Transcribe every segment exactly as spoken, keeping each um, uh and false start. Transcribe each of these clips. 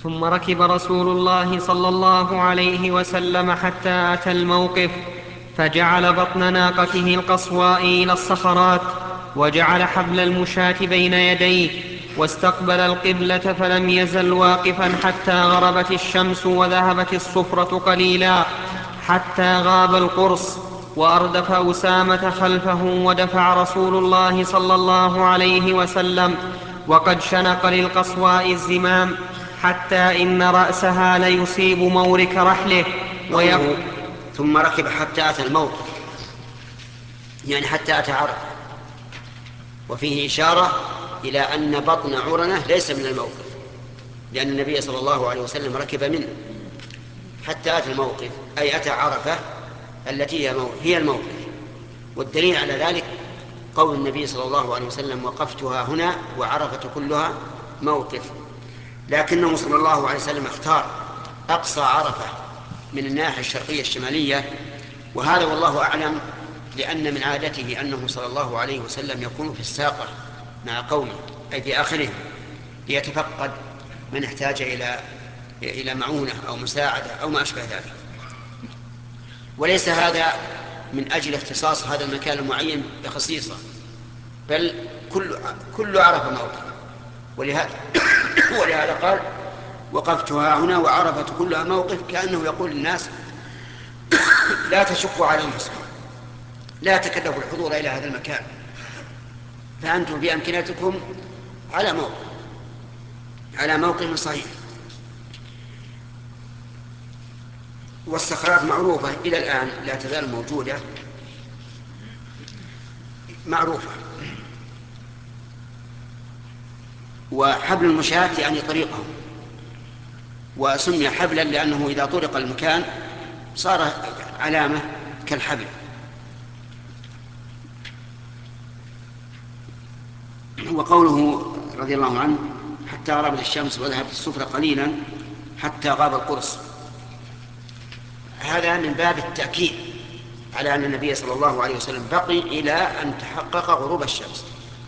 ثم ركب رسول الله صلى الله عليه وسلم حتى أتى الموقف، فجعل بطن ناقته القصواء إلى الصخرات، وجعل حبل المشاة بين يديه، واستقبل القبلة، فلم يزل واقفا حتى غربت الشمس وذهبت الصفرة قليلا، حتى غاب القرص. وأردف أسامة خلفه، ودفع رسول الله صلى الله عليه وسلم وقد شنق للقصواء الزمام، حتى إن رأسها ليصيب مورك رحله. قوله ثم ركب حتى أتى الموقف، يعني حتى أتى عرفة، وفيه إشارة إلى أن بطن عرنة ليس من الموقف، لأن النبي صلى الله عليه وسلم ركب منه حتى أتى الموقف، أي أتى عرفة التي هي الموقف. والدليل على ذلك قول النبي صلى الله عليه وسلم: وقفتها هنا وعرفة كلها موقف. لكنه صلى الله عليه وسلم اختار أقصى عرفة من الناحية الشرقية الشمالية، وهذا والله أعلم لأن من عادته أنه صلى الله عليه وسلم يكون في الساقة مع قومه، أي في آخرهم، ليتفقد من احتاج إلى إلى معونة أو مساعدة أو ما أشبه ذلك. وليس هذا من أجل اختصاص هذا المكان المعين بخصيصة، بل كل كل عرفة موقف. ولهذا ولهذا قال: وقفتها هنا وعرفة كلها موقف، كأنه يقول للناس: لا تشقوا على أنفسكم، لا تكلفوا الحضور إلى هذا المكان، فأنتم بأمكنتكم على موقف على موقف صحيح. والصخرات معروفة إلى الآن، لا تزال موجودة معروفة. وحبل المشاة يعني طريقهم، وسمي حبلا لأنه إذا طرق المكان صار علامة كالحبل. وقوله رضي الله عنه: حتى غربت الشمس وذهبت الصفرة قليلا حتى غاب القرص، هذا من باب التأكيد على أن النبي صلى الله عليه وسلم بقي إلى أن تحقق غروب الشمس.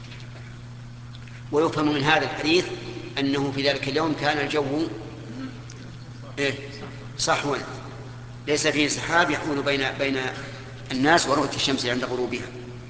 ويفهم من هذا الحديث أنه في ذلك اليوم كان الجو إيه؟ صحوا، ليس فيه سحاب يحول بين بين الناس ورؤية الشمس عند غروبها.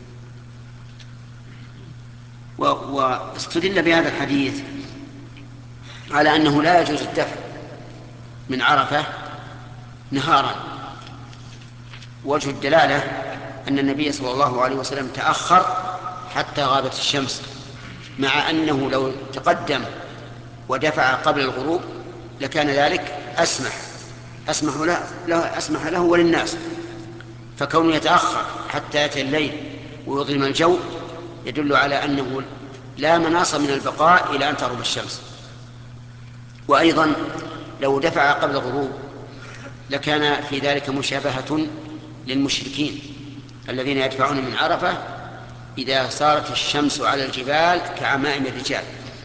واستدل بهذا الحديث على أنه لا يجوز الدفع من عرفة نهارا. وجه الدلالة أن النبي صلى الله عليه وسلم تأخر حتى غابت الشمس، مع أنه لو تقدم ودفع قبل الغروب لكان ذلك أسمح أسمح له, له, أسمح له وللناس. فكونه يتأخر حتى يأتي الليل ويظلم الجو يدل على أنه لا مناص من البقاء إلى أن تغرب الشمس. وأيضا لو دفع قبل الغروب لكان في ذلك مشابهة للمشركين الذين يدفعون من عرفة إذا صارت الشمس على الجبال كعمائم الرجال،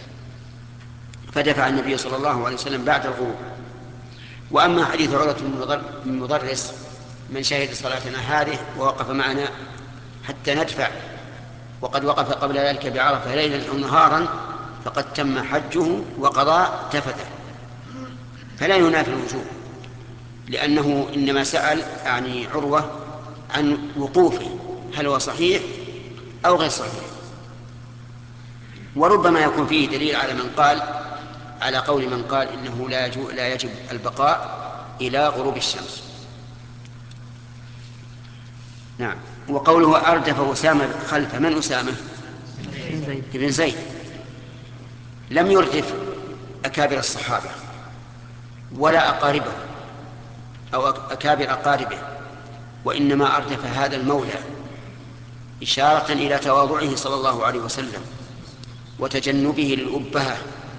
فدفع النبي صلى الله عليه وسلم بعد الغروب. وأما حديث عروة بن مضرس: من شهد صلاتنا هذه ووقف معنا حتى ندفع وقد وقف قبل ذلك بعرفة ليلا أو نهارا فقد تم حجه وقضى تفته، فلا ينافي الوجوب، لأنه إنما سأل يعني عروة عن وقوفه هل هو صحيح أو غير صحيح. وربما يكون فيه دليل على من قال على قول من قال إنه لا, لا يجب البقاء إلى غروب الشمس. نعم. وقوله أردف أسامة خلف، من أسامة؟ ابن زيد. لم يردف أكابر الصحابة ولا أقاربه أو أكابر أقاربه، وإنما أردف هذا المولى إشارة إلى تواضعه صلى الله عليه وسلم وتجنبه للأبهة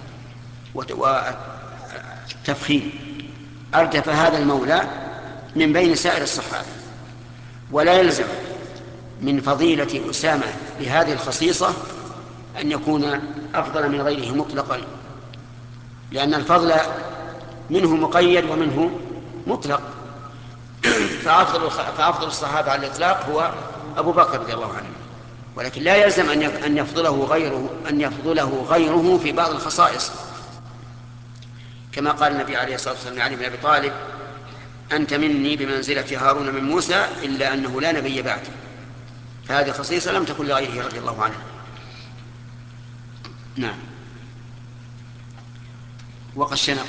والتفخيم. أردف هذا المولى من بين سائر الصحابة. ولا يلزم من فضيلة أسامة بهذه الخصيصة أن يكون أفضل من غيره مطلقا، لأن الفضل منه مقيد ومنه مطلق. فأفضل, فأفضل الصحابة على الإطلاق هو أبو بكر رضي الله عنه، ولكن لا يلزم أن يفضله غيره أن يفضله غيره في بعض الخصائص. كما قال النبي عليه الصلاة والسلام لعلي بن أبي طالب: أنت مني بمنزلة هارون من موسى إلا أنه لا نبي بعد. فهذه خصيصة لم تكن لغيره رضي الله عنه. نعم. وقد